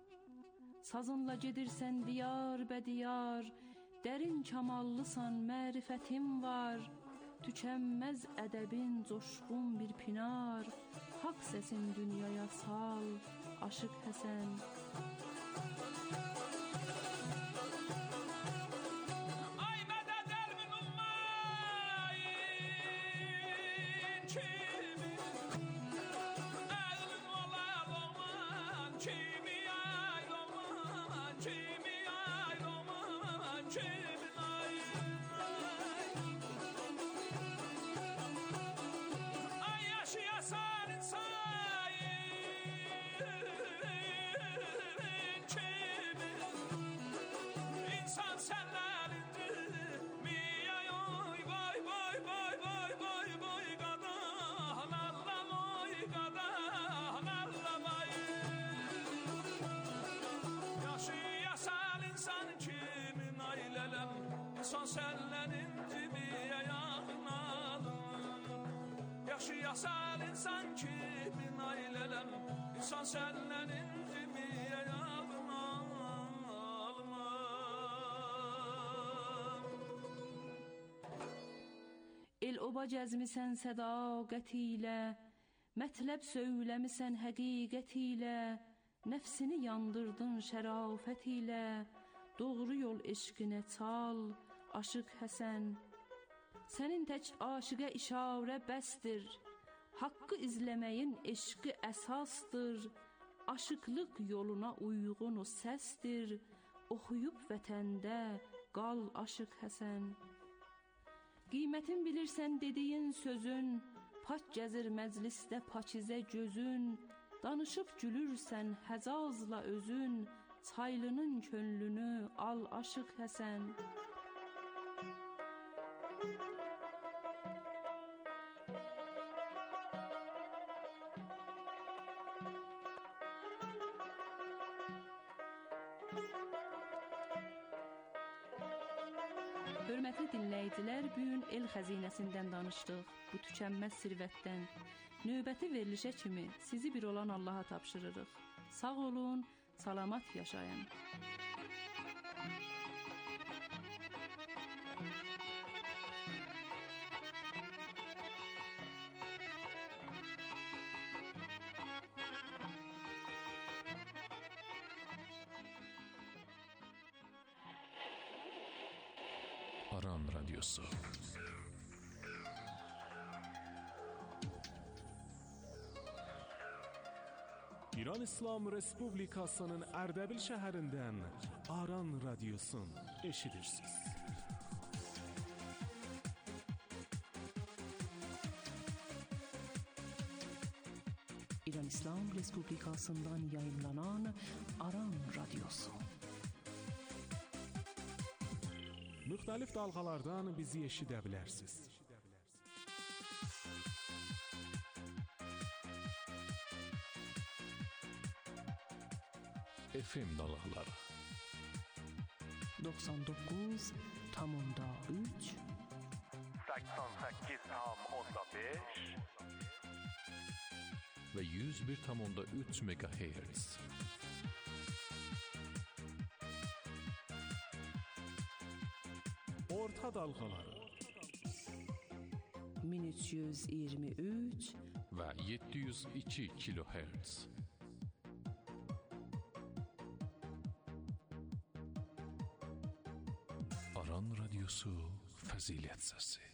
Sazınla gedirsən diyar bədiyar, dərin kamallısan mərifətin var. Tükənməz ədəbin coşqun bir pinar, haqq səsin dünyaya sal aşıq Həsən. Ay İnsan səndən incimiyə yaxınalım. Yaxşı yasal insan kimin ailələm. İnsan səndən incimiyə yaxınalım. El-oba cəzmisən sədaqət ilə, mətləb söyləmisən həqiqət ilə, nəfsini yandırdın şərafət ilə, doğru yol eşqinə çal, aşıq Həsən. Sənin tək aşıqə işarə bəsdir, haqqı izləməyin eşqi əsasdır, aşıqlıq yoluna uyğun o səsdir, oxuyub vətəndə qal aşıq Həsən. Qiymətin bilirsən dediyin sözün, pak gəzir məclisdə pakizə gözün, danışıb gülürsən həzazla özün, çaylının könlünü al aşıq Həsən. Hörmətli dinləyicilər, bu gün el xəzinəsindən danışdıq, bu tükənməz sirvətdən. Növbəti verilişə kimi sizi bir olan Allaha tapşırırıq. Sağ olun, salamat yaşayın. Aran Radyosu. İran İslam Respublikasının Ərdəbil şəhərindən Aran Radyosun eşidirsiniz. İran İslam Respublikasından yayınlanan Aran Radyosu. Müxtəlif dalğalardan bizi eşidə bilərsiniz. F M dalğaları doxsan doqquz tam onda üç səksən səkkiz tam onda beş və yüz bir tam onda üç megahertz. Orta dalğaları min üç yüz iyirmi üç və yeddi yüz iki kilohertz. Aran Radyosu Fəzilət Səsi.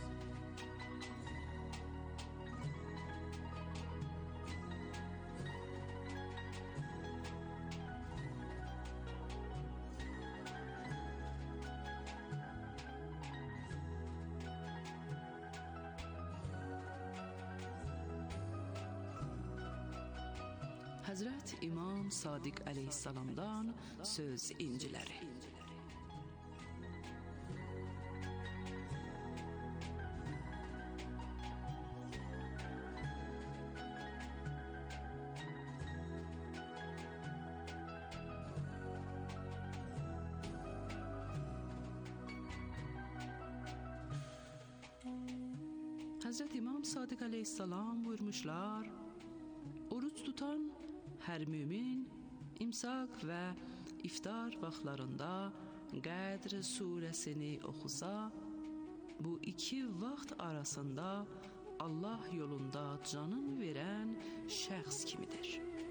Həzrət İmam Sadiq əleyhissalamdan söz inciləri. Həzrət İmam Sadiq əleyhissalam buyurmuşlar, oruç tutan hər mümin imsak və iftar vaxtlarında Qədr surəsini oxusa, bu iki vaxt arasında Allah yolunda canını verən şəxs kimidir.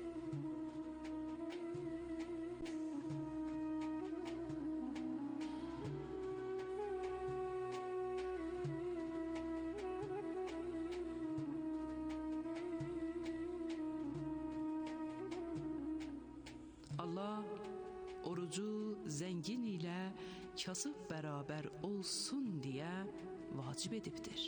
Allah orucu zəngin ilə kasıb bərabər olsun deyə vacib edibdir.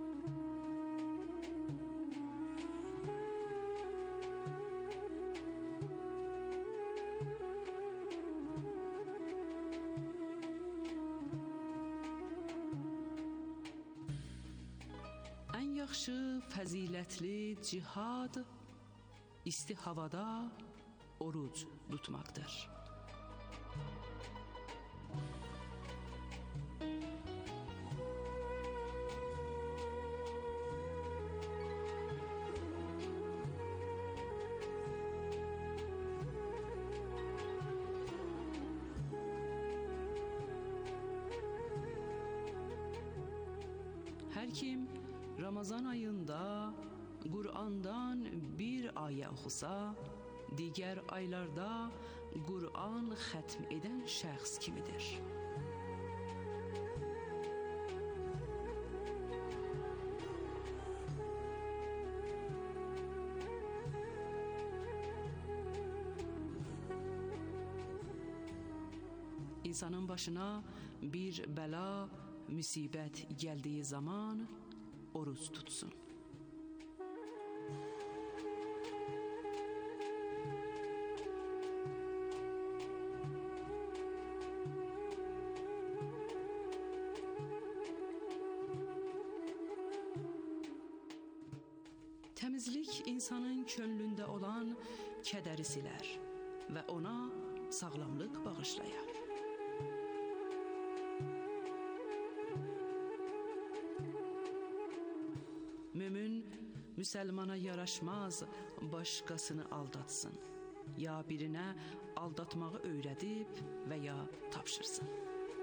Ən yaxşı fəzilətli cihad isti havada oruc tutmaqdır. Hər kim Ramazan ayında Qur'andan bir ayə oxusa, digər aylarda Qur'an xətm edən şəxs kimidir. İnsanın başına bir bəla, müsibət gəldiyi zaman oruç tutsun. Təmizlik insanın könlündə olan kədəri silər və ona sağlamlıq bağışlayar. Mömin müsəlmana yaraşmaz başqasını aldatsın, ya birinə aldatmağı öyrədib və ya tapşırsın.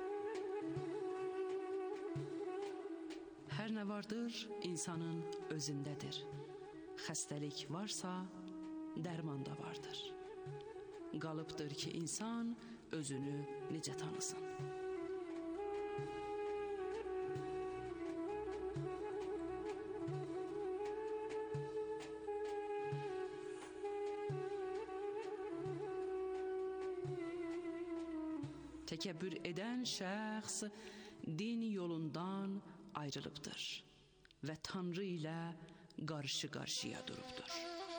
Hər nə vardır, insanın özündədir. Xəstəlik varsa, dərman da vardır. Qalıbdır ki, insan özünü necə tanısın. Təkəbbür edən şəxs din yolundan ayrılıbdır və Tanrı ilə qarşı-qarşıya durubdur.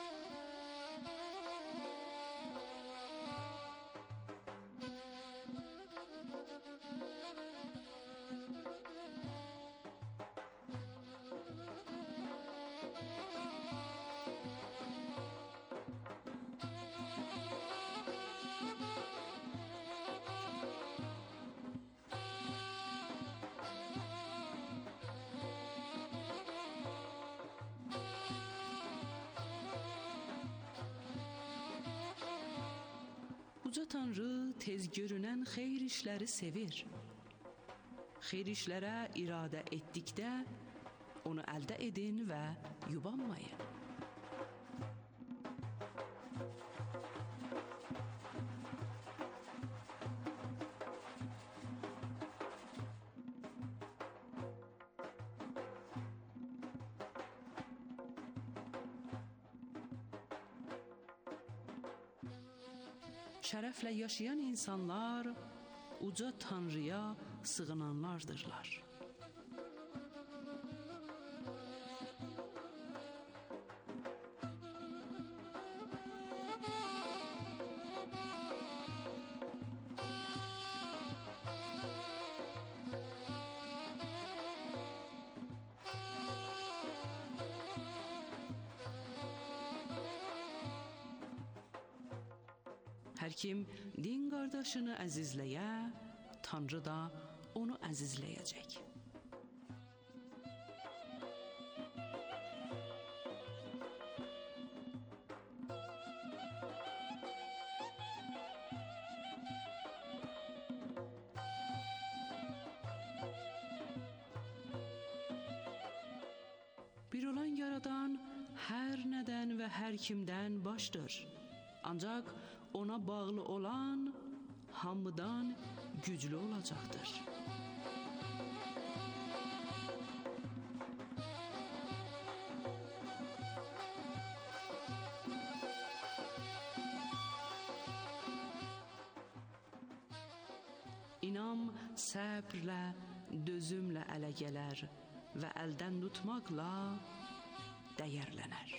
Uca Tanrı tez görünən xeyir işləri sevir. Xeyir işlərə iradə etdikdə onu əldə edin və yubanmayın. Şərəflə yaşayan insanlar uca Tanrıya sığınanlardırlar. Hər kim din qardaşını əzizləyə, Tanrı da onu əzizləyəcək. Bir olan yaradan hər nədən və hər kimdən başdır. Ancaq ona bağlı olan hamıdan güclü olacaqdır. İnam səbrlə, dözümlə ələ gələr və əldən tutmaqla dəyərlənər.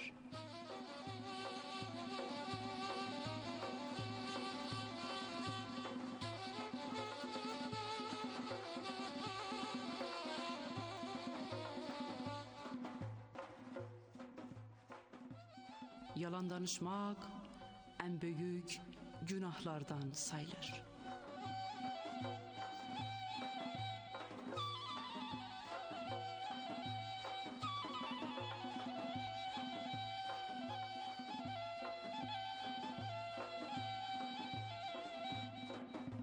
Yalan danışmaq ən böyük günahlardan sayılır.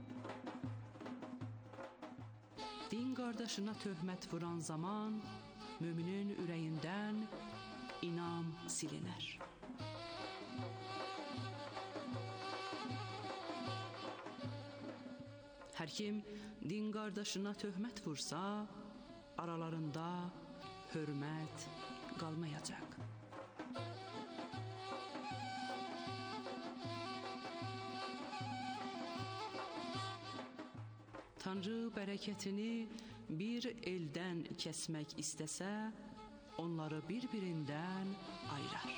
Din qardaşına töhmət vuran zaman müminin ürəyindən inam silinər. Hər kim din qardaşına töhmət vursa, aralarında hörmət qalmayacaq. Tanrı bərəkətini bir eldən kəsmək istəsə, onları bir-birindən ayırar.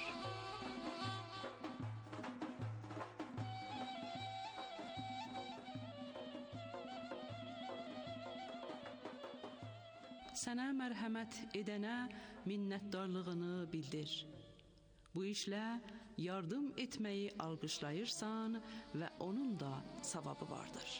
Sənə mərhəmət edənə minnətdarlığını bildir. Bu işlə yardım etməyi alqışlayırsan və onun da savabı vardır.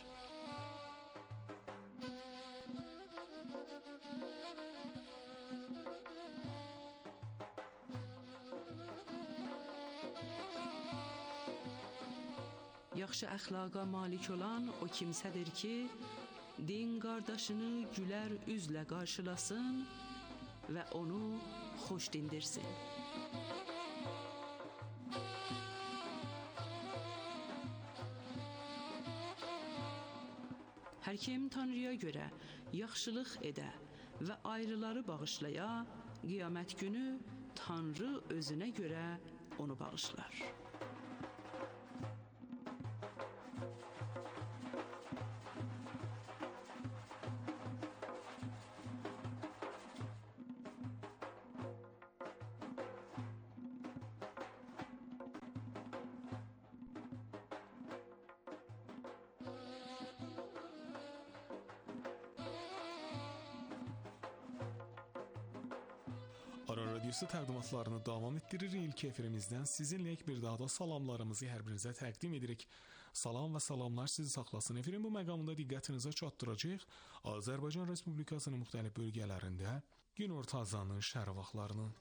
Yaxşı əxlaqa malik olan o kimsədir ki, din qardaşını gülər üzlə qarşılasın və onu xoş dindirsin. Hər kim Tanrıya görə yaxşılıq edə və ayrıları bağışlaya, qiyamət günü Tanrı özünə görə onu bağışlar. Aran Radiosu təqdimatlarını davam etdirir. İlk efirimizdən sizinlə bir daha da salamlarımızı hər birinizə təqdim edirik. Salam və salamlar sizi saxlasın. Efirin bu məqamında diqqətinizə çatdıracağıq Azərbaycan Respublikasının müxtəlif bölgələrində günorta azanın şəhər vaxtlarını.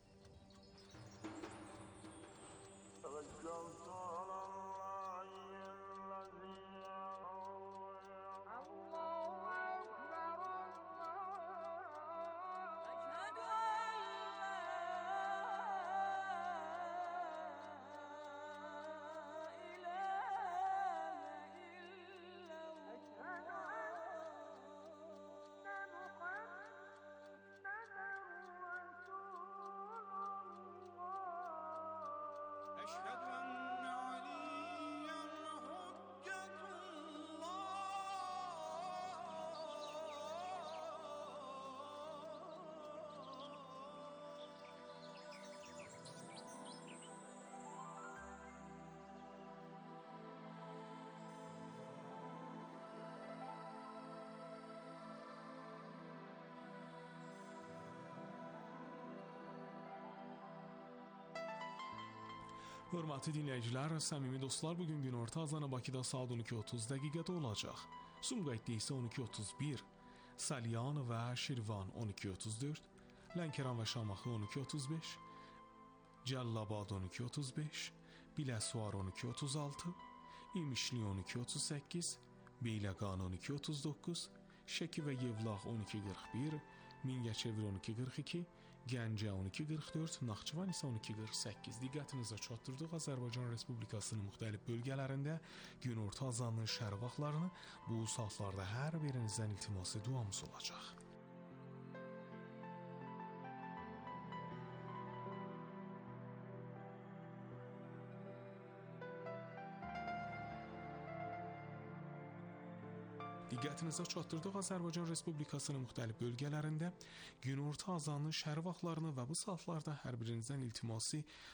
Hörmətli dinləyicilər, səmimi dostlar, bugün günorta azanı Bakıda saat on iki otuz dəqiqədə olacaq. Sumqayıtda isə on iki otuz bir, Salyan və Şirvan on iki otuz dörd, Lənkəran və Şamaxı on iki otuz beş, Cəllabad on iki otuz beş, Biləsuvar on iki otuz altı, İmişli on iki otuz səkkiz, Beyləqan on iki otuz doqquz, Şəki və Yevlax on iki qırx bir, Mingəçevir on iki qırx iki, Gəncə on iki qırx dörd, Naxçıvan isə on iki qırx səkkiz. Diqqətinizə çatdırdıq. Azərbaycan Respublikasının müxtəlif bölgələrində günorta azanın şəhər vaxtlarını bu saatlarda hər birinizdən iltiması duamız olacaq. Diqqətinizə çatdırdıq. Azərbaycan Respublikasının müxtəlif bölgələrində günorta azanın şəhər vaxtlarını və bu saatlarda hər birinizdən iltimasi